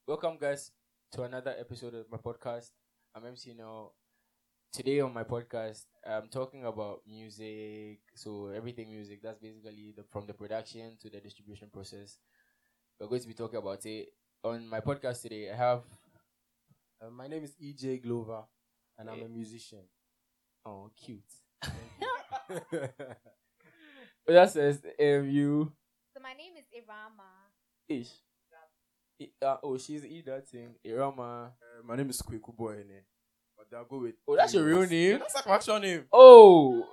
Welcome, guys, to another episode of my podcast. I'm MC now. Today on my podcast, I'm talking about music. So everything music. That's basically from the production to the distribution process. We're going to be talking about it on my podcast today. I have My name is EJ Glover, and I'm Eh. a musician. oh cute. Thank you. That says you So my name is Irama. ish. She's that thing. Irama. My name is Kweku Boy, but I'll go with. Oh, that's your real name. Yeah, that's like my actual name. Oh.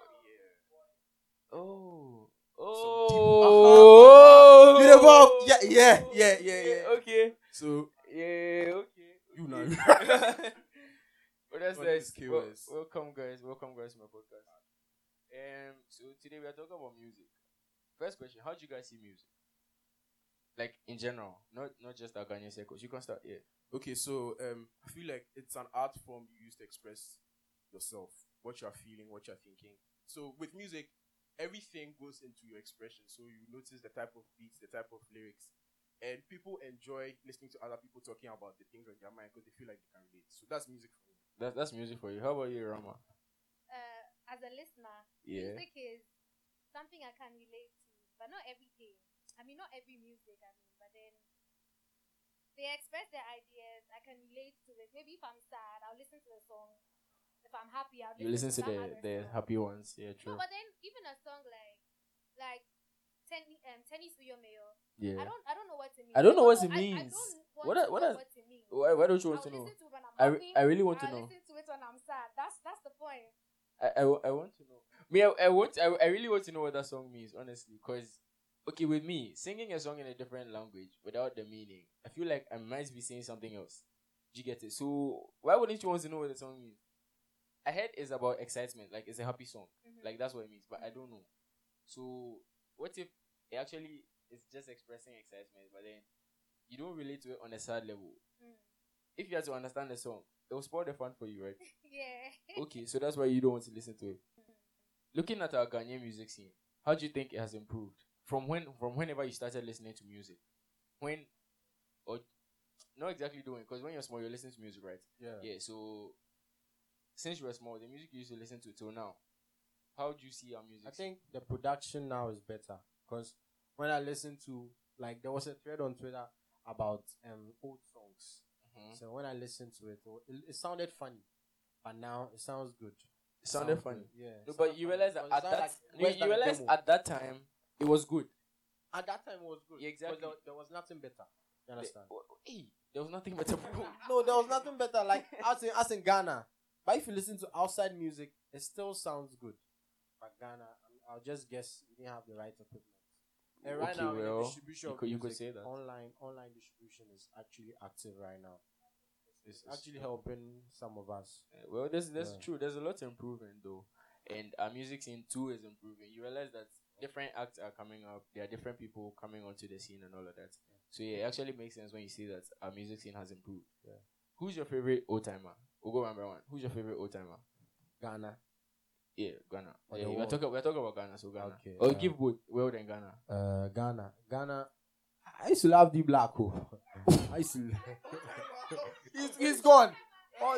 Oh. You the Bob? Yeah. Okay. So Yeah, okay. you know. Well, that's What nice. is KOS? Welcome, guys. Welcome, guys, to my podcast. So today we are talking about music. First question: how do you guys see music? Like in general, not just Aganya Sekos. You can start here. Okay, so I feel like it's an art form you use to express yourself, what you're feeling, what you're thinking. So with music, everything goes into your expression. So you notice the type of beats, the type of lyrics, and people enjoy listening to other people talking about the things on their mind because they feel like they can relate. So that's music for me. That's music for you. How about you, Rama? As a listener, Yeah. music is something I can relate to, but not everything. I mean, not every music. But then they express their ideas. I can relate to it. Maybe if I'm sad, I'll listen to the song. If I'm happy, I'll You listen to some the other song. happy ones. Yeah, No, true. but then even a song like Tennis for Your Mail. Yeah. I don't know what it means. I don't know what it I means. don't What want to what know does- what it means. Why don't you want I'll to know? listen to it when I'm I happy. really want to I'll know. listen to it when I'm sad. That's the point. I want to know. I really want to know what that song means, honestly. Because, okay, with me, singing a song in a different language without the meaning, I feel like I might be saying something else. Do you get it? So, why wouldn't you want to know what the song means? I heard it's about excitement, like it's a happy song. Mhm. Like, that's what it means, but I don't know. So, what if it actually is just expressing excitement, but then you don't relate to it on a sad level? Mm. If you have to understand the song, it will spoil the fun for you, right? Yeah. Okay, so that's why you don't want to listen to it. Looking at our Ghanaian music scene, how do you think it has improved from whenever you started listening to music? When or not exactly doing, because when you're small you listen to music, right? Yeah. So since you were small, the music you used to listen to till now, how do you see our music? I think the production now is better because when I listen to, like, there was a thread on Twitter about old songs. Mhm. So when I listened to it sounded funny, but now it sounds good. It sounded Sounds funny. good. Yeah. No, it but sounded you funny. realize that Because at it that sounded like you realize demo. at that time it was good. At that time it was good. Yeah, exactly. Because there was nothing better. You understand? Hey, there was nothing better. No, there was nothing better. Like as in Ghana. But if you listen to outside music, it still sounds good. But Ghana, I'll just guess we didn't have the right equipment. And right Okay, now, in well, the distribution you of could music, say that. online distribution is actually active right now. It's It's actually helping some of us. Well, that's Yeah. true. There's a lot improving though, and our music scene too is improving. You realize that different acts are coming up. There are different people coming onto the scene and all of that. So yeah, it actually makes sense when you see that our music scene has improved. Yeah. Who's your favorite old timer? We'll go number one. Who's your favorite old timer? Ghana. Yeah, Ghana. Or Yeah, the we're world? talking about Ghana. So Ghana. Okay, Or give both world and Ghana. Ghana. I used to love the black hole. I used to. he's gone. Oh,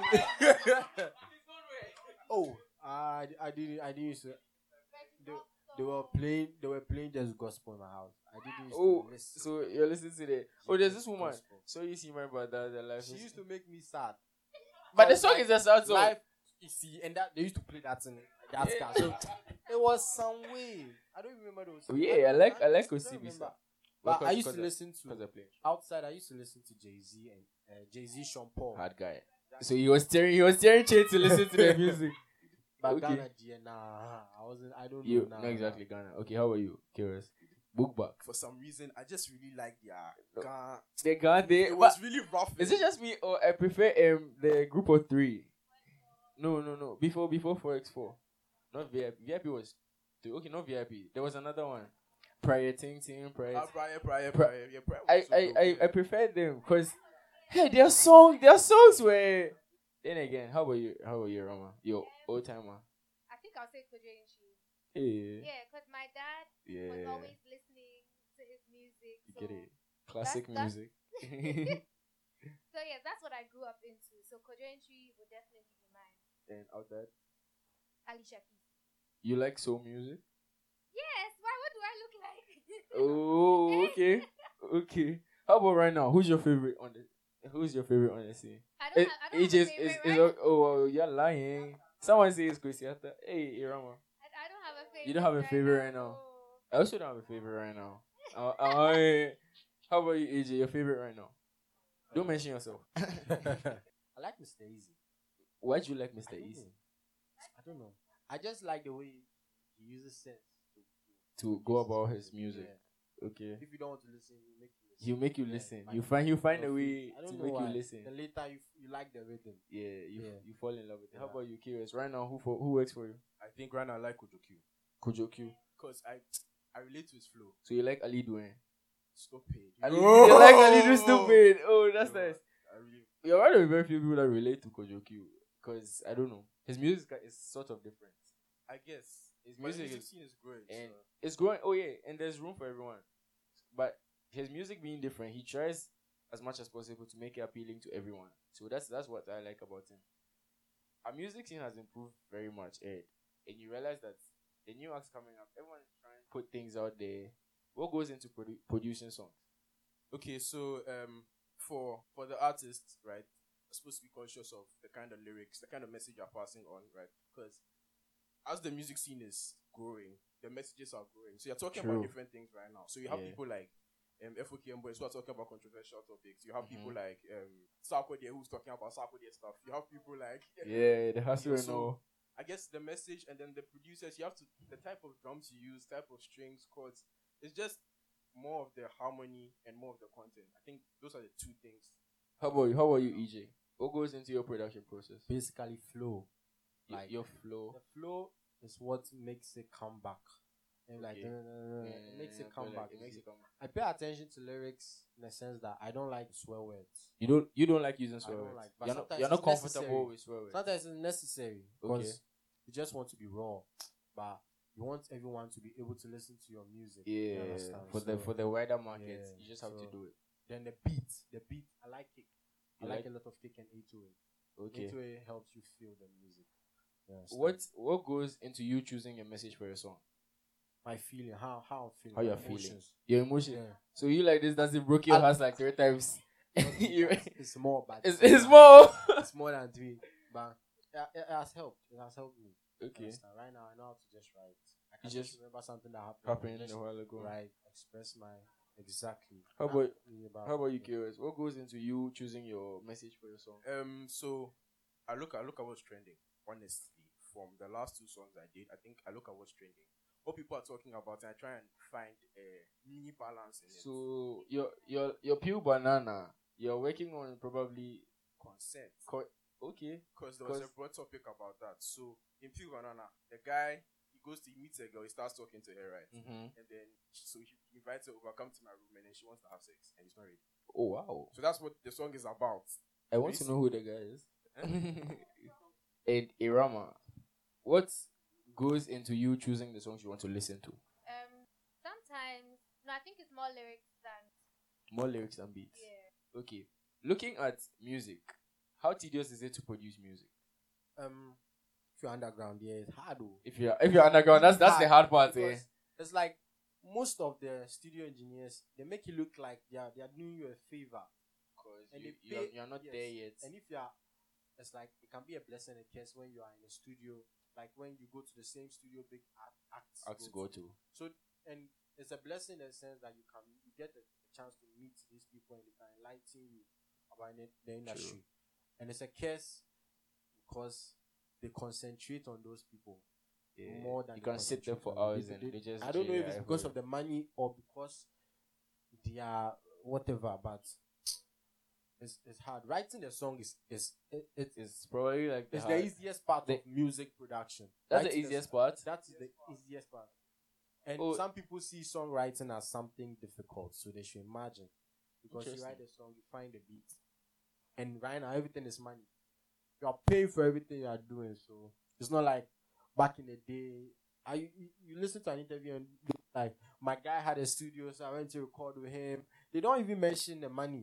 oh, I didn't used to. They were playing just gospel in my house. I didn't used Oh, to listen. so you're listening to the. Oh, there's this Just woman. gospel. So you see my brother, the life. She used to make me sad. But the song is a sad song. Life, you see, and that they used to play that in that car. So it was some way. I don't remember those. Oh, yeah, I like don't Osibisa. remember. But I used to listen because to I play outside. I used to listen to Jay-Z and Jay-Z, Sean Paul. hard guy. So he was steering chain to listen to the music. But okay. Ghana, nah, I wasn't. I don't You know. not exactly Ghana. Okay, how about you? Curious. Book back. For some reason, I just really like their Ghana. The Ghana. It But was really rough. is it just me or I prefer the group of three? No. Before 4x4. Not VIP. VIP was three. Okay, not VIP. There was another one. Prior Ting. Prior. Prior. Yeah, Prior was so dope. I prefer them because hey, their songs were. Then again, how about you, Rama? Your old timer. I think I'll say Kojo Inchi. Hey. Yeah, because my dad Yeah. was always listening to his music. You So get it. Classic that's- music. grew up into. So Kojo Entry would definitely be mine. And out there, Alicia Keys. you like soul music? Yes. Why? What do I look like? Oh, okay, okay. How about right now? Who's your favorite on the scene? I don't have a favorite, right? Oh, you're lying. Someone says Christiata. Hey, Irama. I don't have a favorite. You don't have a favorite right now. I also don't have a favorite right now. How about you, AJ? Your favorite right now? Don't mention yourself. I like Mr. Easy. Why do you like Mr. Easy? I don't know. I just like the way he uses sense To go about his music. Yeah. Okay. If you don't want to listen, He'll make you listen. Yeah, You find a way I don't to know make why. you listen. Then later you like the rhythm. You fall in love with it. How Yeah. about you, Curious? Right now, who works for you? I think right now I like Kojo Q. Kojo Q. Because I relate to his flow. So you like Ali Dwayne? Stupid. You like Ali do stupid. Oh, that's No, nice. I really You're one of the very few people that relate to Kojo Q. Because, I don't know. His music is sort of different. I guess. His But music the is... scene is growing. And So. it's growing. Oh, yeah. And there's room for everyone. But his music being different, he tries as much as possible to make it appealing to everyone. So that's what I like about him. Our music scene has improved very much, Ed. And you realize that the new acts coming up, everyone is trying to put things out there. What goes into producing songs? Okay, so for the artists, right, are supposed to be conscious of the kind of lyrics, the kind of message you're passing on, right? Because as the music scene is growing, the messages are growing. So you're talking True. about different things right now. So you have Yeah. people like FOKM boys who are talking about controversial topics. You have Mhm. people like Sarkodie who's talking about Sarkodie stuff. You have people like Yeah, the hustle and So- all. I guess the message and then the producers, you have to the type of drums you use, type of strings, chords. It's just more of the harmony and more of the content. I think those are the two things. How about you, EJ? What goes into your production process? Basically flow. Like your flow. The flow is what makes it come back. And like Okay. it makes it come back. It makes it come back. I pay attention to lyrics in the sense that I don't like swear words. You don't like using I swear don't words. like, but You're not sometimes you're not it's comfortable necessary. with swear words. Sometimes it's necessary because Okay. you just want to be raw, but you want everyone to be able to listen to your music. You Yeah, understand? for So, the wider market, yeah, you just have to so- do it. then the beat, I like kick. I You like like- a lot of kick and 808. Okay. 808 helps you feel the music. You understand? What goes into you choosing a message for your song? My feeling, how I'm feeling, How you're my feeling. emotions. Your emotion. Yeah. So you like this? Does it broke your I- heart like 3 times? You- It's more, but it's more. It's more than 3, but it has helped. It has helped me. Okay. Understand? Right now, I know how to just write. I can You just just remember something that happened. Happened just a while ago. Write, express my exactly. How Not about- really How about you, Curious? What goes into you choosing your message for your song? So I look at what's trending. Honestly, from the last 2 songs I did, I think I look at what's trending, what people are talking about, and I try and find a mini balance in it. So your Pew Banana, you're working on probably Consent, okay. because there was a broad topic about that. So in Pure Banana, the guy he meets a girl, he starts talking to her, right? Mm-hmm. And then so he invites her over, come to my room, and then she wants to have sex, and he's not ready. Oh wow! So that's what the song is about. I want to know who the guy is. And Irama, what goes into you choosing the songs you want to listen to? Sometimes, no, I think it's more lyrics than More lyrics and beats. yeah. Okay. Looking at music, how tedious is it to produce music? If you're underground, yeah, it's hard. Though. If you're underground, that's the hard part. Because it's like most of the studio engineers, they make you look like they are doing you a favor. Because And they pay- you're not yes. there yet. And if you are, it's like it can be a blessing and a curse when you are in a studio, like when you go to the same studio big acts go to. So, and it's a blessing in the sense that you get a chance to meet these people and they can enlighten you about the industry. And it's a curse because they concentrate on those people more than you they can sit there for concentrate on hours and they just. I don't know if it's GI because for of the money or because they are whatever, but it's hard. Writing a song is It's probably like it's the easiest part of music production. That's the Writing a easiest song- part. That is the easiest part. And Oh. some people see songwriting as something difficult, so they should imagine. Because you Interesting. write a song, you find a beat. And right now, everything is money. You are paying for everything you are doing, so it's not like back in the day. You listen to an interview and like, my guy had a studio, so I went to record with him. They don't even mention the money.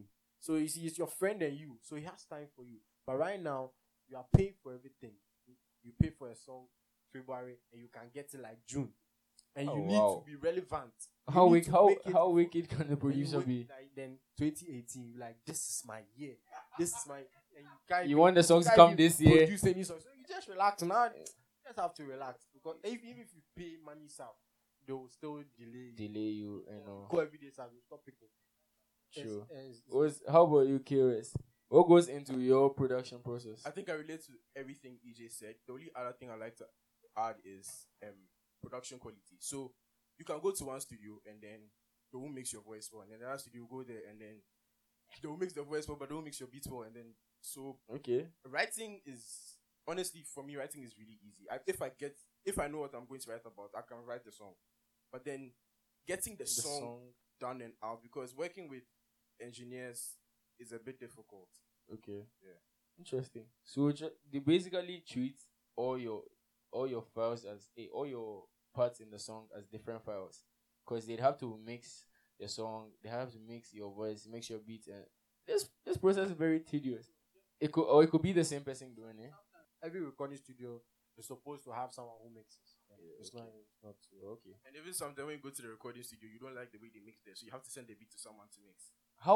So you see, it's your friend and you, so he has time for you. But right now, you are paying for everything. You pay for a song February, and you can get it like June, and you need to be relevant. How wicked can the producer be? Like, then 2018, like, this is my year. This is my. And you can't. You want the songs to come this year? Produce any songs. So you just relax now. You just have to relax, because even if you pay money south, they will still delay you. You know. Go every day south. You stop picking. True. How about you, KOS? What goes into your production process? I think I relate to everything EJ said. The only other thing I like to add is production quality. So you can go to one studio and then they will mix your voice well, and then the other studio go there and then they will mix the voice well, but they will mix your beats well, and then so okay. Writing is honestly, for me, writing is really easy. If I know what I'm going to write about, I can write the song. But then getting the song done and out, because working with engineers is a bit difficult. Okay. Yeah. Interesting. So they basically treat all your files as all your parts in the song as different files, because they'd have to mix the song, they have to mix your voice, mix your beats, and this process is very tedious. It could be the same person doing it. Every recording studio is supposed to have someone who mixes. It's not okay. And even sometimes when you go to the recording studio, you don't like the way they mix there, so you have to send the beat to someone to mix.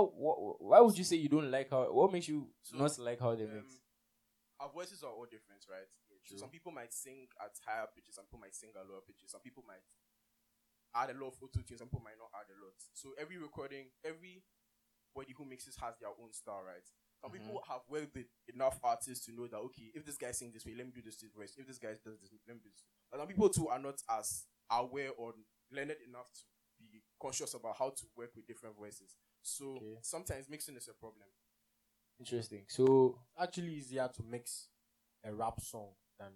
Why would you say you don't like how? What makes you not like how they mix? Our voices are all different, right? Yeah, some people might sing at higher pitches, some people might sing at lower pitches, some people might add a lot of auto-tune, some people might not add a lot. So every recording, everybody who mixes has their own style, right? Some people have worked with enough artists to know that, okay, if this guy sings this way, let me do this voice. If this guy does this, let me do this. But some people too are not as aware or learned enough to be conscious about how to work with different voices. So sometimes mixing is a problem. Interesting. So actually easier to mix a rap song than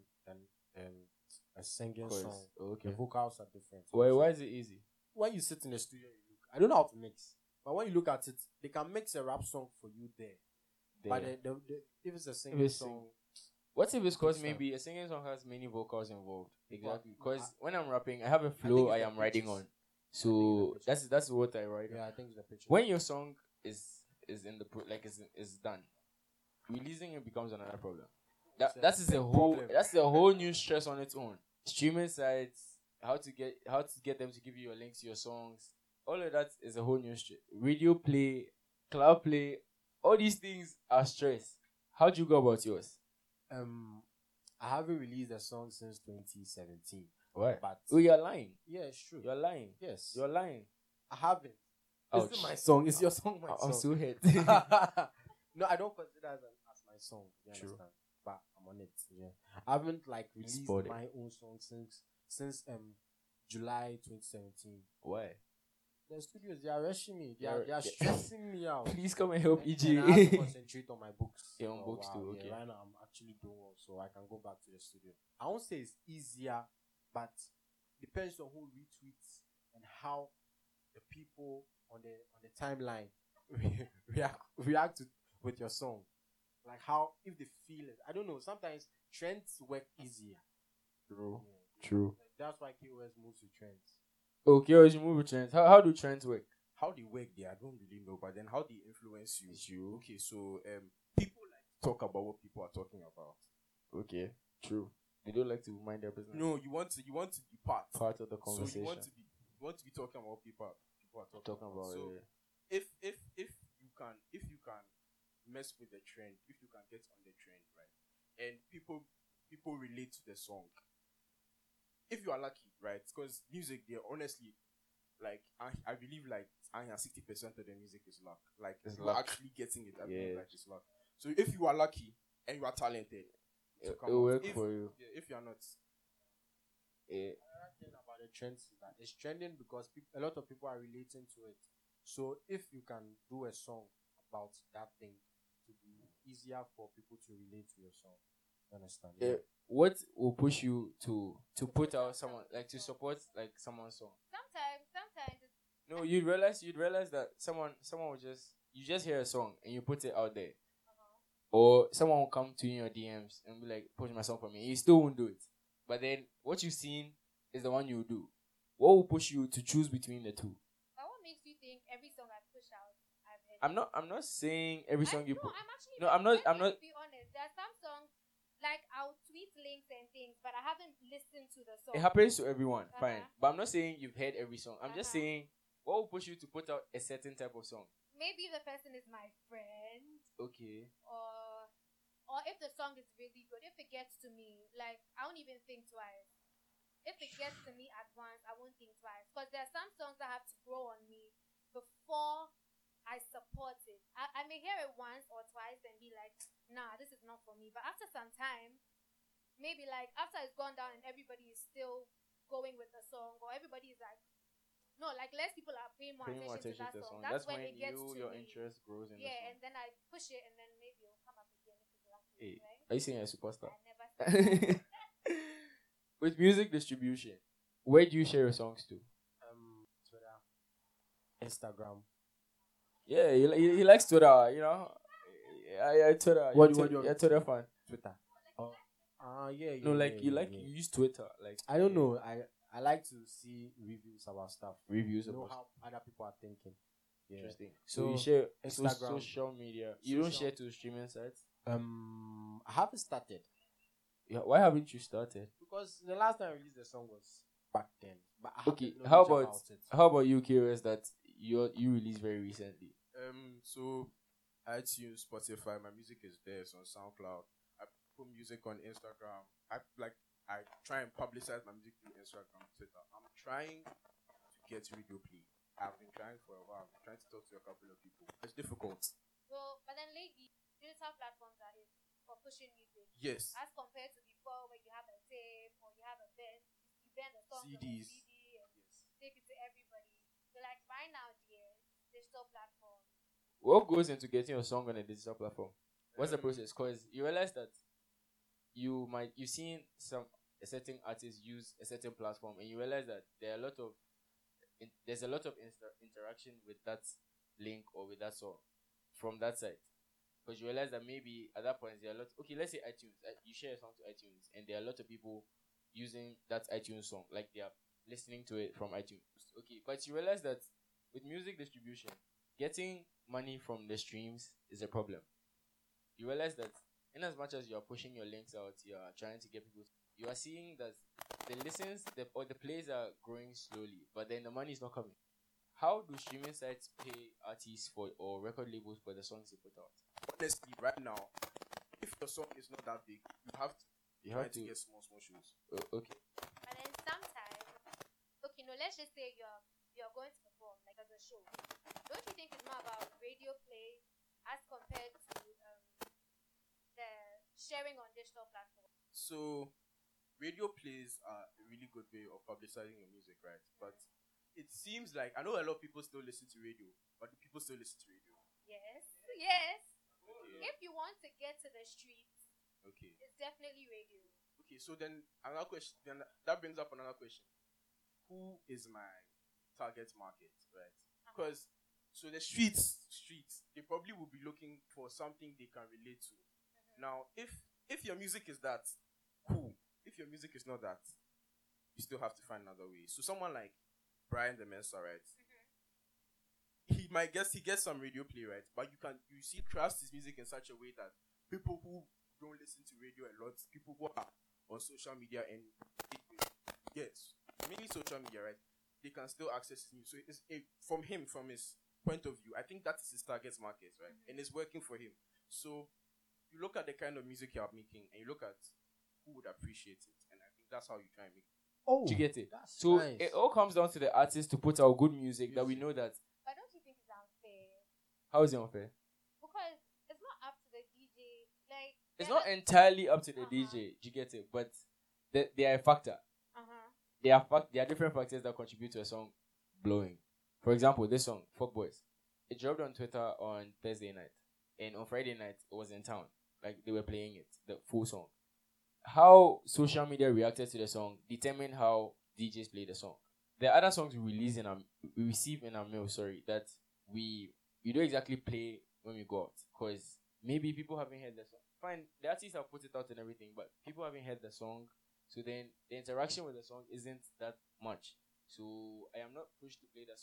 a singing song. Okay. The vocals are different. Why is it easy? When you sit in the studio, I don't know how to mix, but when you look at it, they can mix a rap song for you there. But if it's a singing song, what if it's because maybe a singing song has many vocals involved? Exactly. Because when I'm rapping, I have a flow I am riding on. So that's what I write. Yeah, I think it's the picture. When your song is in the is done, releasing it becomes another problem. That's the whole new stress on its own. Streaming sites, how to get them to give you your links to your songs, all of that is a whole new stress. Radio play, cloud play, all these things are stress. How do you go about yours? I haven't released a song since 2017. Why? But you're lying. Yeah, it's true. You're lying. Yes, you're lying. I haven't. Ouch. Is it my song? Is your song my song? I'm so hurt. No, I don't consider it as my song. You True. understand? But I'm on it. Yeah, I haven't released my own song since July 2017. Why? The studios, they are rushing me. They are stressing me out. Please come and help EJ. And I have to concentrate on my books. Yeah, on books too. Okay. Yeah, right now I'm actually doing well, so I can go back to the studio. I won't say it's easier, but depends on who retweets and how the people on the timeline react with your song. Like how, if they feel it. I don't know. Sometimes trends work easier. True. Yeah. True. That's why KOS moves with trends. Okay, as you move with trends, how do trends work? How they work there, I don't really know. But then how they influence you. Okay, so people like to talk about what people are talking about. Okay, true. They don't like to mind their business. No, you want to be part of the conversation. So you want to be talking about what people are talking about. So yeah. if you can mess with the trend, if you can get on the trend, right, and people relate to the song. If you are lucky, right? Because music, they're honestly, like, I believe, like, 60% of the music is luck. Like, you're actually getting it. I believe, like, it's luck. So if you are lucky and you are talented, it'll work for you. Yeah, if you are not. The thing about the trends is that it's trending because a lot of people are relating to it. So if you can do a song about that thing, to be easier for people to relate to your song. You understand? Yeah. What will push you to put out someone, like, to support, like, someone's song? Sometimes. No, you'd realize that someone will you just hear a song and you put it out there, or someone will come to you in your DMs and be like, "Push my song for me." And you still won't do it, but then what you've seen is the one you do. What will push you to choose between the two? But what makes you think every song I push out, I've heard I'm not saying every song you No, put. I'm actually. No, I'm not. Let I'm me not. be honest. There are some songs like I'll tweet links and things, but I haven't listened to the song. It happens to everyone, fine. Uh-huh. But I'm not saying you've heard every song. I'm just Uh-huh. saying what will push you to put out a certain type of song. Maybe the person is my friend, Okay. or if the song is really good, if it gets to me, like I won't even think twice. If it gets to me at once, I won't think twice. Because there are some songs that have to grow on me before I support it. I may hear it once or twice and be like, nah, this is not for me. But after some time, maybe like after it's gone down and everybody is still going with the song, or everybody is like, no, like less people are paying more Paying more attention attention to that to the song. song. That's when it gets to your me. interest grows in Yeah, the and then I push it, and then maybe it'll come up again if it's lucky, Hey, right? are you saying you're a superstar? I never said that. With music distribution, where do you share your songs to? Twitter, Instagram. Yeah, he likes Twitter, you know. Yeah, Twitter. What You're do you You're Twitter fan. Twitter. Oh, yeah. No, like yeah, you yeah. use Twitter, like I don't know. I like to see reviews about stuff. reviews Know about. how other people are thinking. Yeah. Interesting. So you So, share Instagram, social media. You don't social- share to streaming sites. I haven't started Yeah, why haven't you started? because the last time I released the song was back then. But I have Okay, the knowledge how about it. how about you, KOS, that you released very recently? So iTunes, Spotify, my music is there. It's on SoundCloud. I put music on Instagram. I try and publicize my music through Instagram, Twitter. I'm trying to get radio play. I've been trying for a while. I'm trying to talk to a couple of people. It's difficult. Well, but then lately, digital platforms are it for pushing music. Yes. As compared to before, where you have a tape or you have a band, you bend the song on a CDs. CD and take it to everybody. So like right now, dear, digital platforms. What goes into getting your song on a digital platform? What's the process? Because you realize that you've seen a certain artist use a certain platform, and you realize that there's a lot of interaction with that link or with that song from that side. Because you realize that maybe at that point there are a lot. Okay, let's say iTunes. You share a song to iTunes, and there are a lot of people using that iTunes song, like they are listening to it from iTunes. Okay, but you realize that with music distribution, getting money from the streams is a problem. You realize that in as much as you are pushing your links out, you are trying to get people. You are seeing that the listens or the plays are growing slowly, but then the money is not coming. How do streaming sites pay artists for or record labels for the songs they put out? Honestly, right now, if your song is not that big, you have to get small shows. Okay. And then sometimes, okay, no, let's just say you're going to perform like as a show. Don't you think it's more about radio play as compared to the sharing on digital platforms? So, radio plays are a really good way of publicizing your music, right? But it seems like I know a lot of people still listen to radio, but do people still listen to radio? Yes, yes. Okay. If you want to get to the streets, Okay. it's definitely radio. Okay. So then another question. Then that brings up another question. Who is my target market, right? Because so the streets, they probably will be looking for something they can relate to. Now, if your music is that, cool. If your music is not that, you still have to find another way. So someone like Brian the Mensa, right? He gets some radio play, right? But you see craft his music in such a way that people who don't listen to radio a lot, people who are on social media and yes, mainly social media, right? They can still access his music. So it's from his point of view, I think that is his target market, right? And it's working for him. So you look at the kind of music you are making and you look at who would appreciate it, and I think that's how you try and make it. Oh, Do you get it? that's So nice. it all comes down to the artist to put out good music that we know that. But don't you think it's unfair? How is it unfair? Because it's not up to the DJ. Like It's they're not entirely up to the DJ. Do you get it? But they are a factor. There are different factors that contribute to a song blowing. For example, this song, Fuck Boys. It dropped on Twitter on Thursday night. And on Friday night, it was in town. Like, they were playing it, the full song. How social media reacted to the song determined how DJs play the song. There are other songs we receive in our mail, that we don't exactly play when we go out. Because maybe people haven't heard the song. Fine, the artists have put it out and everything, but people haven't heard the song. So then the interaction with the song isn't that much. So I am not pushed to play the song.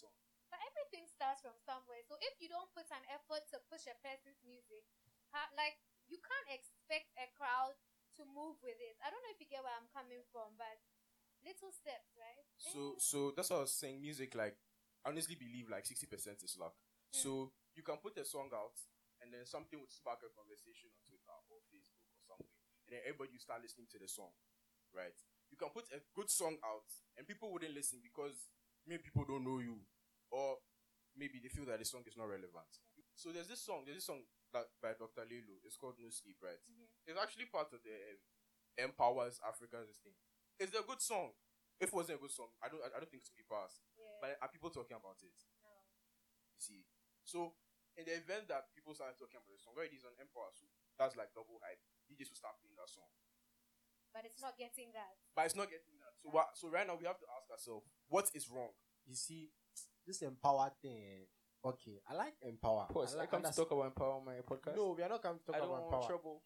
But everything starts from somewhere. So if you don't put an effort to push a person's music, like you can't expect a crowd to move with it. I don't know if you get where I'm coming from, but little steps, right? So that's what I was saying. Music, like, I honestly believe like 60% is luck. So you can put a song out, and then something would spark a conversation on Twitter or Facebook or somewhere, and then everybody will start listening to the song, right? You can put a good song out, and people wouldn't listen because maybe people don't know you, or maybe they feel that the song is not relevant. So there's this song that by Dr. Lilo. It's called No Sleep, right? It's actually part of the Empowers Africa thing. It's a good song. If it wasn't a good song, I don't think it's gonna be passed. Yeah. But are people talking about it? No. You see. So in the event that people start talking about the song, where it is on Empower, so that's like double hype. DJs will start playing that song. But it's not getting that. So right now we have to ask ourselves, what is wrong? You see, this empower thing. Okay, I like empower. Pause. I come to talk about empower on my podcast. No, we are not coming to talk I don't about want empower. trouble.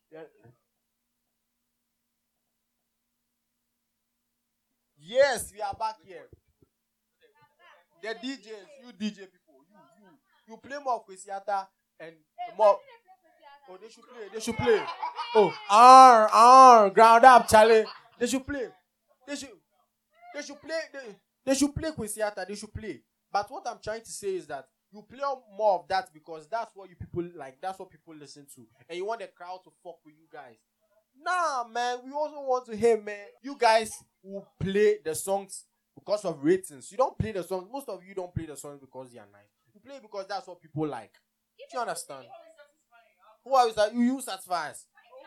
Yes, we are back here. The DJs, you DJ people, you play more of Kwesiata and more. Oh, they should play. Oh, ground up, Charlie. They should play. They should play Kwesiata. They should play. But what I'm trying to say is that you play more of that because that's what you people like. That's what people listen to, and you want the crowd to fuck with you guys. Nah, man. We also want to hear, man. You guys will play the songs because of ratings. You don't play the songs. Most of you don't play the songs because they are nice. You play it because that's what people like. Do you understand? Who are you that you satisfy us?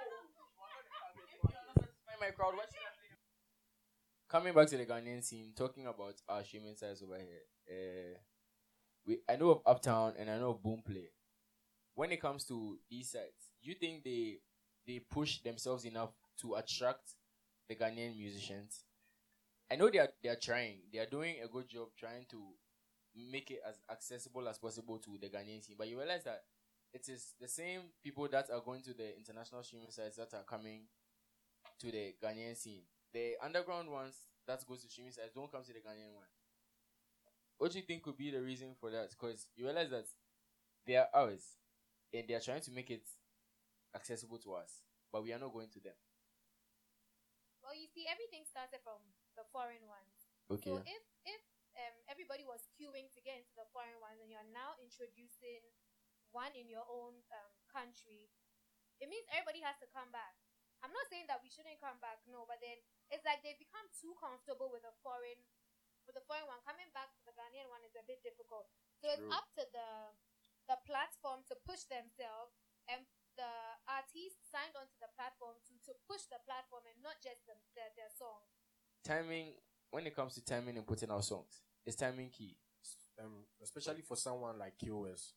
My crowd. Coming back to the Ghanaian scene, talking about our streaming sites over here. I know of Uptown and I know of Boomplay. When it comes to these sites, do you think they push themselves enough to attract the Ghanaian musicians? I know they are trying. They are doing a good job trying to make it as accessible as possible to the Ghanaian scene. But you realize that it is the same people that are going to the international streaming sites that are coming to the Ghanaian scene. The underground ones that goes to streaming sites don't come to the Ghanaian one. What do you think could be the reason for that? Because you realize that they are ours and they are trying to make it accessible to us, but we are not going to them. Well, you see, everything started from the foreign ones. Okay. So if everybody was queuing to get into the foreign ones, and you are now introducing one in your own country, it means everybody has to come back. I'm not saying that we shouldn't come back, no, but then it's like they've become too comfortable with the foreign one. Coming back to the Ghanaian one is a bit difficult. So it's up to the platform to push themselves, and the artists signed onto the platform to push the platform and not just their songs. Timing, when it comes to timing and putting out songs, is timing key. Especially for someone like KOS.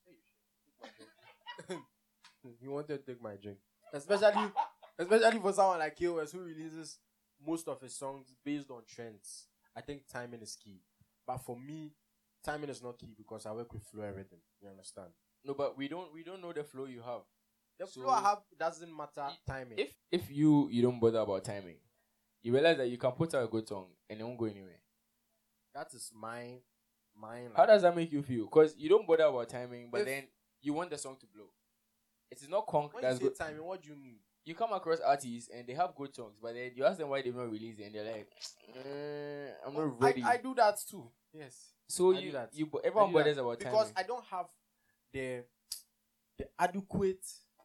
You wanted to take my drink. Especially for someone like KOS who releases most of his songs based on trends. I think timing is key. But for me, timing is not key because I work with flow everything. You understand? No, but we don't know the flow you have. The flow I have doesn't matter timing. If you don't bother about timing, you realize that you can put out a good song and it won't go anywhere. That is mine. How does that make you feel? Because you don't bother about timing, but then you want the song to blow. It is not conk when that's you say good. timing, what do you mean? You come across artists and they have good songs, but then you ask them why they've not released it, and they're like, "I'm not ready." I do that too. Yes. So I do that. everyone bothers about timing because I don't have the adequate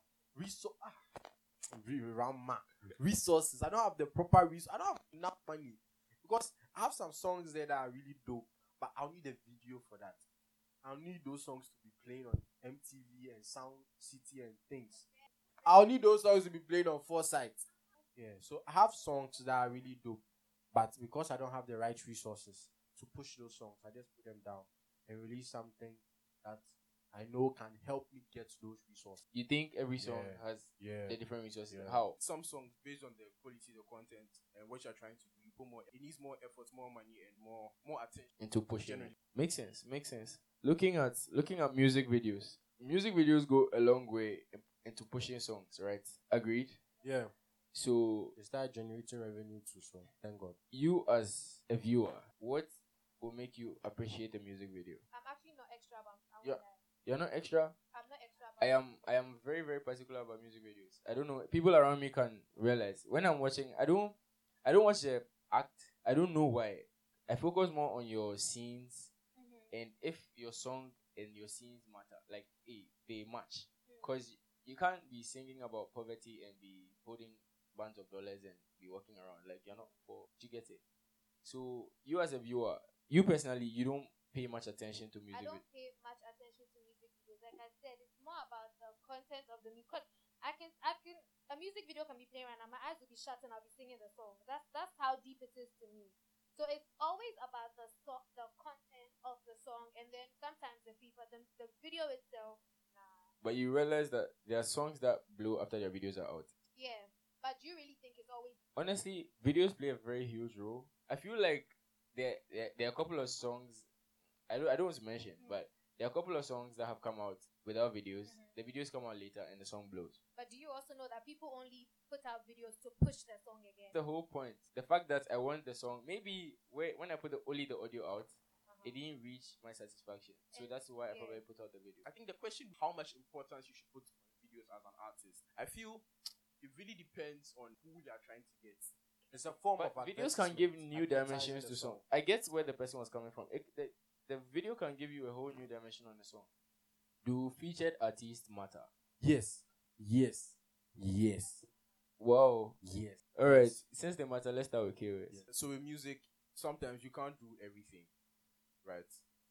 resources. I don't have the proper resources. I don't have enough money because I have some songs there that are really dope, but I'll need a video for that. I'll need those songs to be playing on MTV and Sound City and things. I'll need those songs to be played on Foresight. Yeah, so I have songs that are really dope, but because I don't have the right resources to push those songs, I just put them down and release something that I know can help me get those resources. You think every song has the different resources? Yeah. How? Some songs, based on the quality of the content and what you're trying to do, you put more. It needs more effort, more money, and more attention into pushing it. Makes sense. Looking at music videos. Music videos go a long way into pushing songs, right? Agreed? Yeah. So they start generating revenue too, so thank God. You as a viewer, what will make you appreciate the music video? I'm actually not You're not extra. I'm not extra. About I am very, very particular about music videos. I don't know. People around me can realize when I'm watching. I don't watch the act. I don't know why. I focus more on your scenes, and if your song and your scenes matter, like they match. Because you can't be singing about poverty and be holding bunch of dollars and be walking around like you're not poor. Do you get it? So you as a viewer, you personally, you don't pay much attention to music. I don't pay much attention to music videos. Like I said, it's more about the content of the music. Cause a music video can be playing right now. My eyes will be shut and I'll be singing the song. That's how deep it is to me. So it's always about the content of the song, and then sometimes the people, the video itself. Nah. But you realize that there are songs that blow after their videos are out. Yeah, but do you really think it's always? Honestly, videos play a very huge role. I feel like there are a couple of songs I don't want to mention, but there are a couple of songs that have come out without videos. The videos come out later and the song blows. But do you also know that people only put out videos to push the song again? The whole point, the fact that I want the song, maybe when I put only the audio out, it didn't reach my satisfaction. So that's why I probably put out the video. I think the question how much importance you should put on videos as an artist, I feel it really depends on who you are trying to get. It's a form But of videos can give new advertising dimensions the to song. I get where the person was coming from. The video can give you a whole new dimension on the song. Do featured artists matter? Yes. Yes. Yes. Wow. Yes. All right. Since they matter, let's start with KOS. Yeah. So with music, sometimes you can't do everything, right?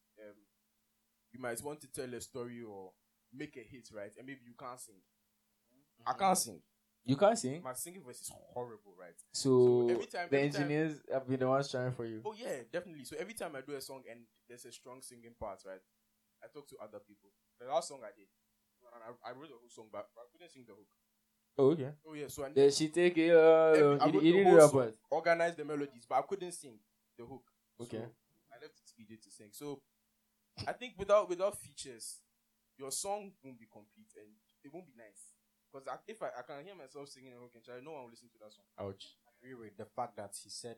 You might want to tell a story or make a hit, right? And maybe you can't sing. I can't sing. You can't sing? My singing voice is horrible, right? So every time the engineers have been the ones trying for you. Oh yeah, definitely. So every time I do a song and there's a strong singing part, right? I talk to other people. The last song I did, I wrote the whole song, but I couldn't sing the hook. Oh, okay. Oh yeah, so Did she take it? I You wrote the didn't whole rap song, it. organize the melodies, but I couldn't sing the hook. Okay. So I left it to EJ to sing. So I think without features, your song won't be complete and it won't be nice. Because if I can hear myself singing a hook and try, no one will listen to that song. Ouch. I agree with the fact that he said,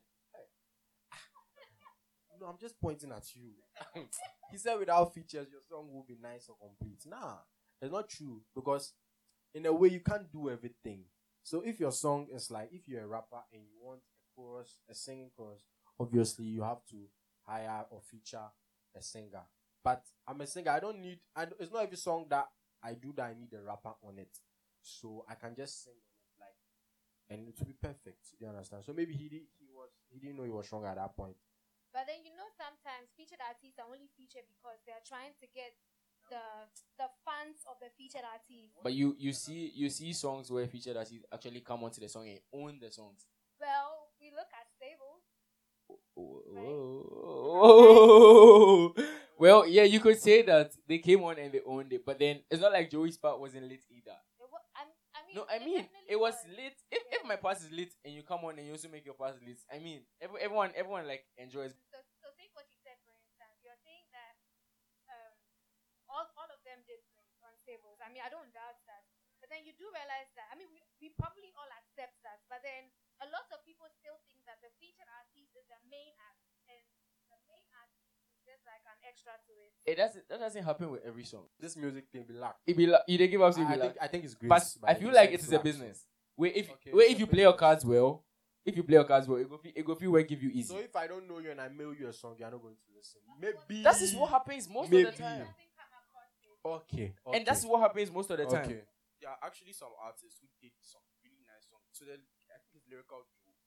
no, I'm just pointing at you. He said without features, your song will be nice or complete. Nah, it's not true. Because in a way, you can't do everything. So if your song is like, if you're a rapper and you want a chorus, a singing chorus, obviously you have to hire or feature a singer. But I'm a singer. It's not every song that I do that I need a rapper on it. So I can just sing on it, like, and it will be perfect. You understand? So maybe he didn't know he was strong at that point. But then sometimes featured artists are only featured because they are trying to get the fans of the featured artist. But you see songs where featured artists actually come onto the song and own the songs. Well, we look at Stable. Oh. Well, yeah, you could say that they came on and they owned it, but then it's not like Joey's part wasn't lit either. I mean, it was lit. If my part is lit and you come on and you also make your part lit, I mean, everyone like enjoys. So take what you said, for instance. You're saying that all of them did great on Stables. I mean, I don't doubt that. But then you do realize that, I mean, we probably all accept that. But then a lot of people still think that the featured artist is the main act. And the main artist is just like an extra to it. That doesn't happen with every song. This music thing be lack. It be like, they give us it be like. I think it's great. But I feel like it is a business. Where if you play your cards well, it go feel well give you easy. So if I don't know you and I mail you a song, you're not going to listen. Maybe that is what happens most of the time. Okay. And that's what happens most of the time. Okay. There are actually some artists who did some really nice songs. So I think it's lyrical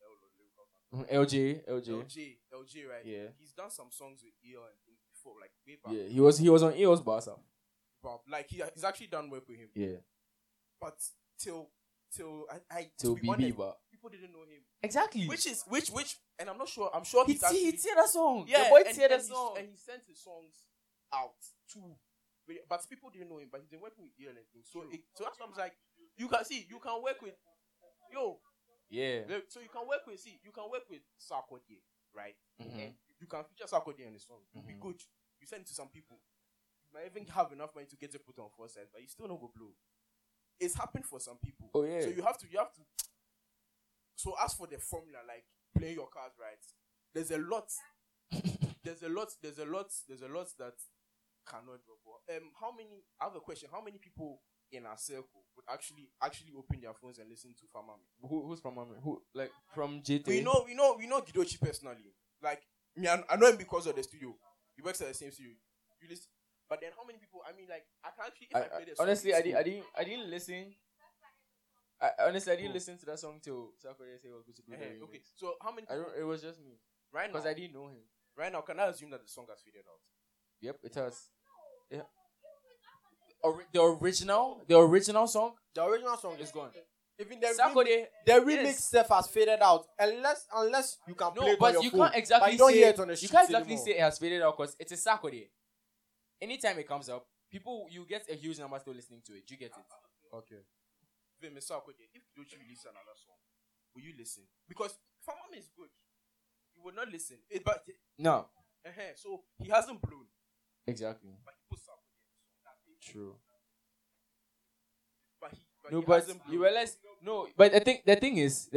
LJ, right? Yeah. He's done some songs with EL and things before, like way back. Yeah, he was on EOS Barca. But like he's actually done work with him. Yeah. But till Till BB, but people didn't know him. exactly. Which, and I'm not sure. I'm sure he he's actually teared that song. yeah, the boy and, teared and that song. and he sent his songs out too. But people didn't know him. But he's been working with EL and things. So that's why I'm like, you can work with Yeah. So you can work with Sarkodie, right? Mm-hmm. And you can feature Sarkodie in the song. It'll be good. You send it to some people. You might even have enough money to get it put on 4 sides, but you still not go blow. It's happened for some people. Oh yeah. So you have to. So as for the formula, like playing your cards right, there's a lot that cannot drop ball. How many? I have a question. How many people in our circle would actually open their phones and listen to Famami? Who's from Mami? Who like from JT? We know Gidochi personally. Like me, I know him because of the studio. He works at the same studio. You listen, but then how many people? I mean, like I can actually. If I play this honestly, song, I didn't listen. I didn't listen to that song till Sakura said was going to do the remix. Okay, so how many? People, It was just me right now, because I didn't know him. right now, can I assume that the song has faded out? Yep, it has. Yeah. The original song The original song is gone. Even the Sakura, the remix yes. stuff has faded out. Unless you can play No, it on but your you phone. can't exactly But you don't say hear it on the you streets can't exactly anymore. say it has faded out because it's a Sakura. Anytime it comes up, you get a huge number still listening to it. You get it? Okay. If Gidochi releases another song, will you listen? Because Famami is good. You would not listen. No, So he hasn't blown, exactly. but he puts Sakura in the song. True. But he No, he but hasn't you blown. realize no. But the thing is,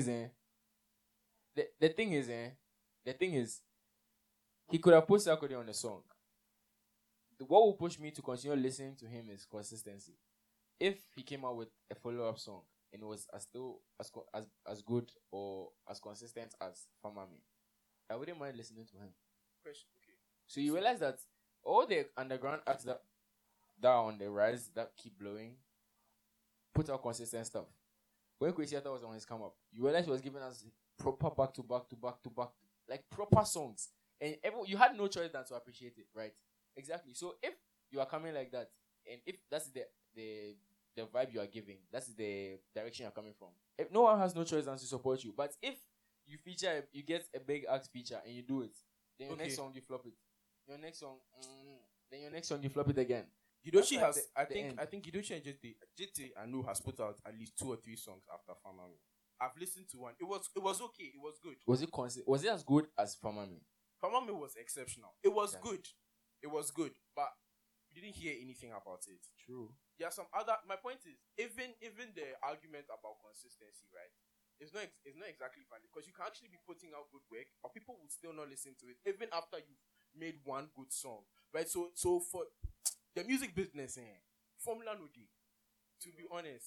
he could have put Sakura on the song. What will push me to continue listening to him is consistency. If he came out with a follow-up song and it was as good or as consistent as Famami, I wouldn't mind listening to him. Question, okay. So you realize that all the underground acts that are on the rise that keep blowing put out consistent stuff. When Kwesiata was on his come up, you realize he was giving us proper back to back, like proper songs, and you had no choice than to appreciate it, right? Exactly. So if you are coming like that, and if that's the vibe you are giving, that's the direction you're coming from. If no one has no choice than to support you, but if you get a big act feature and you do it, then your next song you flop it. Your next song, then your next song you flop it again. Gidochi That's has, like I think Gidochi and JT I know has put out at least 2 or 3 songs after Famami. I've listened to one. It was okay. It was good. Was it as good as Famami? Famami was exceptional. It was Okay. good. It was good, but we didn't hear anything about it. True. There are some other. My point is, even the argument about consistency, right? It's not exactly valid because you can actually be putting out good work, but people will still not listen to it even after you've made one good song, right? So for the music business, formula no day. To be honest,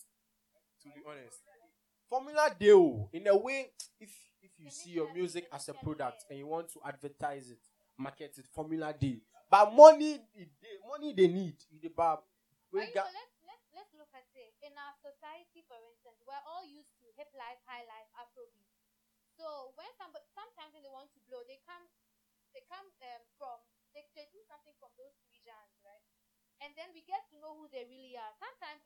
Formula Deo, in a way, if you see your music as a product and you want to advertise it, market it, Formula D. But money they need. The bar. Let's look at it. In our society, for instance, we're all used to hip life, high life, Afrobeat. So when sometimes when they want to blow, they do something from those 3 genres, right? And then we get to know who they really are. Sometimes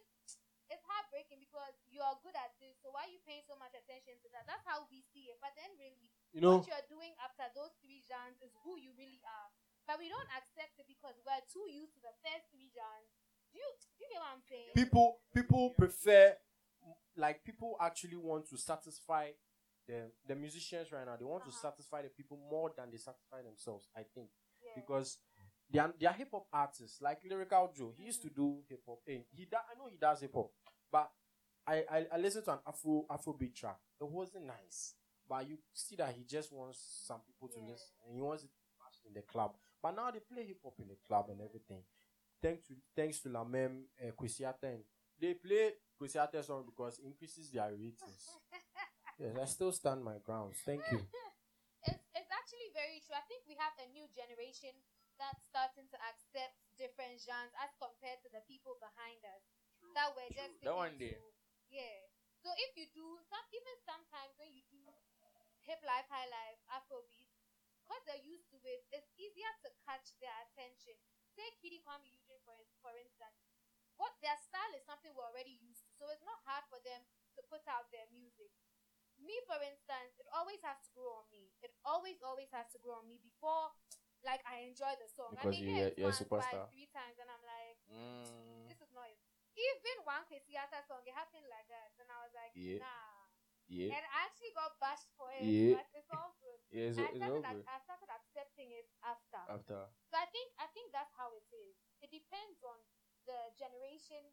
it's heartbreaking because you are good at this, so why are you paying so much attention to that? That's how we see it. But then really, what you're doing after those 3 genres is who you really are. But we don't accept it because we're too used to the first 3 genres. Do you get what I'm saying? People prefer, like, people actually want to satisfy the musicians right now. They want to satisfy the people more than they satisfy themselves, I think. Yeah. Because they are hip hop artists, like Lyrical Joe. He used to do hip hop. I know he does hip hop, but I listened to an Afrobeat track. It wasn't nice, but you see that he just wants some people to listen, and he wants it in the club. But now they play hip hop in the club and everything. Thanks to Lamem, Kwesiata, they play Kwesiata song because it increases their ratings. Yes, I still stand my grounds. Thank you. It's actually very true. I think we have a new generation that's starting to accept different genres as compared to the people behind us. That we're just That one sticking day. to. Yeah. So if you do even sometimes when you do hip life, high life, Afrobeat, because they're used to it, it's easier to catch their attention. Take Kiddy Kwame Eugene for instance. What their style is something we're already used to, so it's not hard for them to put out their music. Me, for instance, it always has to grow on me. It always has to grow on me before, like, I enjoy the song. Because you're a superstar. 3 times, and I'm like, this is not it. Even one Kwesiata song, it happened like that, and I was like, nah. Yeah. And I actually got bashed for it, Yeah. but it's all good. Yeah, it's all good. I started accepting it after. After. So I think that's how it is. It depends on the generation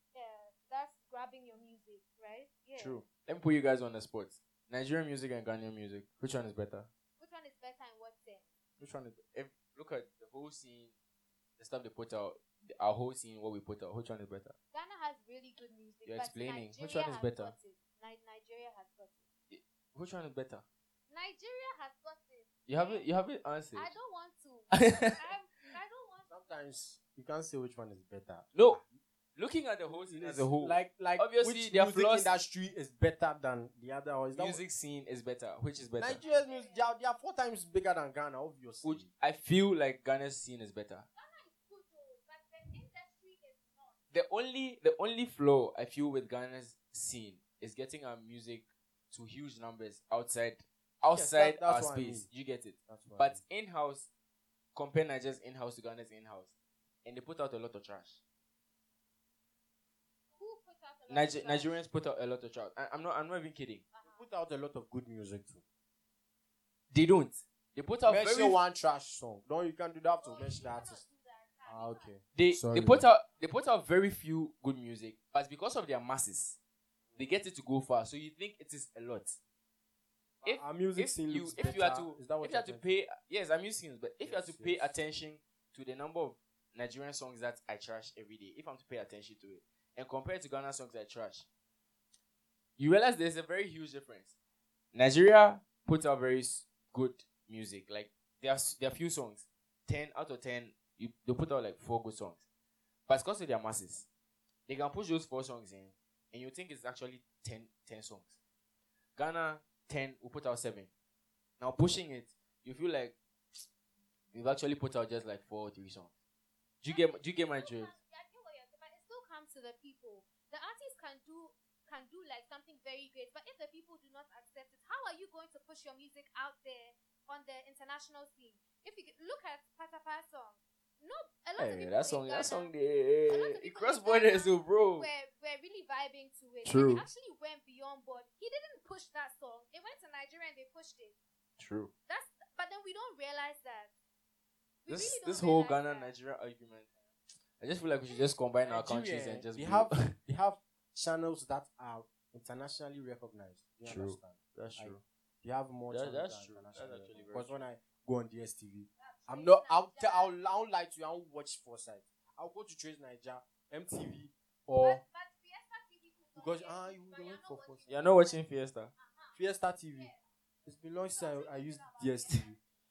that's grabbing your music, right? Yeah. True. Let me put you guys on the spot. Nigerian music and Ghanaian music. Which one is better? Which one is better in what sense? Which one is? Look at the whole scene. the stuff they put out, our whole scene, what we put out, which one is better? Ghana has really good music. You're but explaining. Nigeria Which one is has better? got it. Nigeria has got it. Which one is better? Nigeria has got it. You haven't answered. I don't want to. I don't want to. Sometimes you can't say which one is better. No. Looking at the whole scene as a whole, Like obviously which their music flaws. industry is better than the other, or is that Music scene is better. Which is better? Nigeria's music? They are 4 times bigger than Ghana, obviously. Which I feel like Ghana's scene is better. Good though, but the industry is not. The only flaw I feel with Ghana's scene is getting our music to huge numbers outside that's our what I space. mean. You get it? That's what I But in-house, compare Nigeria's in-house to Ghana's in-house, and they put out a lot of trash. Who put out a lot of trash? Nigerians put out a lot of trash. I'm not even kidding. They put out a lot of good music too. They don't. They put out Mention very one trash song. No, you can't do that to mention the cannot artist. do that. Ah, okay. they Sorry, put out very few good music, but because of their masses, they get it to go far. So you think it is a lot. If Our music if scene you looks if you are better. to Is that what if you are to you're pay yes, I'm using but if you are Yes, to pay yes. attention to the number of Nigerian songs that I trash every day, if I'm to pay attention to it and compare it to Ghana songs I trash, you realize there's a very huge difference. Nigeria puts out very good music. Like there are few songs, 10 out of 10, they put out like 4 good songs, but it's because of their masses, they can push those 4 songs in, and you think it's actually 10 songs. Ghana 10 will put out 7. Now pushing it, you feel like we've actually put out just like 4 or 3 songs. Do you get my drift? I get what you're saying, but it still comes to the people. The artist can do like something very great, but if the people do not accept it, how are you going to push your music out there on the international scene? If you look at Patapa's song, no, a lot of Hey, people that song, in Ghana, it lot of people cross in borders, Ghana bro. we're really vibing to it. True. And it actually went beyond board. He didn't push that song. It went to Nigeria and they pushed it. True. But then we don't realize that. We This really don't this whole realize Ghana that. Nigeria argument, I just feel like we should just combine our countries and just they be- have channels that are internationally recognized. You True. understand? That's Like, true. They have more channels That's that are true. That's internationally actually very recognized. Because when I go on DSTV, I'm Trace not. Naija. I'll lie to you. I won't watch Foresight. I'll go to Trace Niger, MTV, or But Fiesta TV was on because DSTV, you but don't you're wait not for watching Foresight. You're not watching Fiesta. Fiesta TV. It's been long since I used DSTV.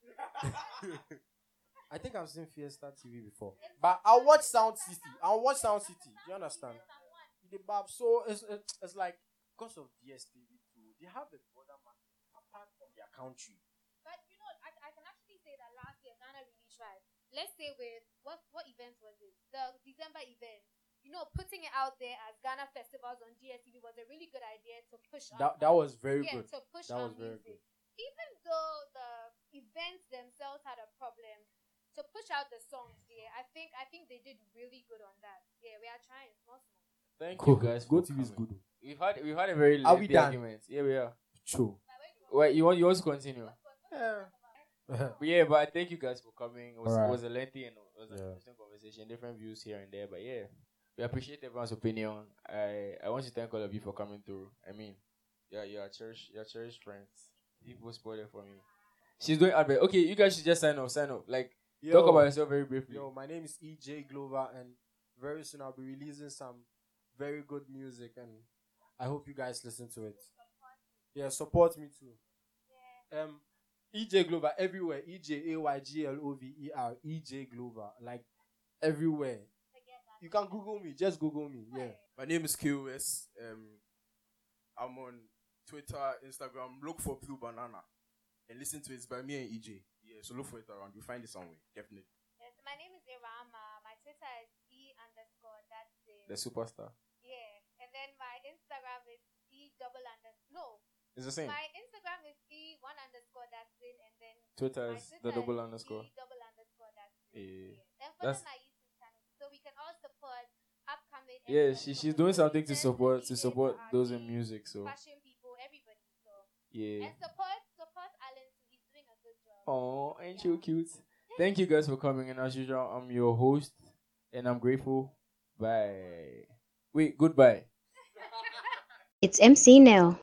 I think I've seen Fiesta TV before, but I'll watch Sound City. Do you understand? The Bab. So it's like because of DSTV too, they have a broader market apart from their country. But you know, I can actually say that last year Ghana really tried. Let's say with what event was it? The December event. You know, putting it out there as Ghana festivals on DSTV was a really good idea to push. That was very good. To push That our was very music. Even though the events themselves had a problem, to push out the songs there, I think they did really good on that. Yeah, we are trying small. Thank Cool. you guys. Go for TV is coming. good. We've had a very Are we lengthy done? argument. Yeah, we are. True. Wait, you want to continue? Yeah. But yeah, but I thank you guys for coming. It Alright. was a lengthy and it was an Yeah. interesting conversation, different views here and there. But yeah, we appreciate everyone's opinion. I want to thank all of you for coming through. I mean, yeah, you're cherished friends. People spoil it for me. She's doing advert. Okay, you guys should just sign off. Like, talk about yourself very briefly. Yo, my name is EJ Glover, and very soon I'll be releasing some very good music, and I hope you guys listen to it. Yeah, support me too. EJ Glover everywhere. EJAYGLOVER. EJ Glover, like everywhere. You can Google me. Just Google me. Yeah. My name is KOS. I'm on Twitter, Instagram. Look for Blue Banana and listen to it. It's by me and EJ. Yeah, so look for it around. You'll find it somewhere. Definitely. Yes, my name is Irama. My Twitter is E_. That's it. The superstar. Yeah, and then my Instagram is E_. It's the same. My Instagram is E1_. That's it, and then Twitter my is Twitter the double is underscore. E_. That's it. Yeah. Then That's- follow my YouTube channel so we can all support upcoming. Yeah, everybody she's from doing the something to producers, support the DJs, those in artists, music. So fashion people, everybody. So yeah. and support Alan too. He's doing a good job. Oh, ain't you cute? Thank you guys for coming. And as usual, I'm your host, and I'm grateful. Bye. Wait, goodbye. It's MC Nell.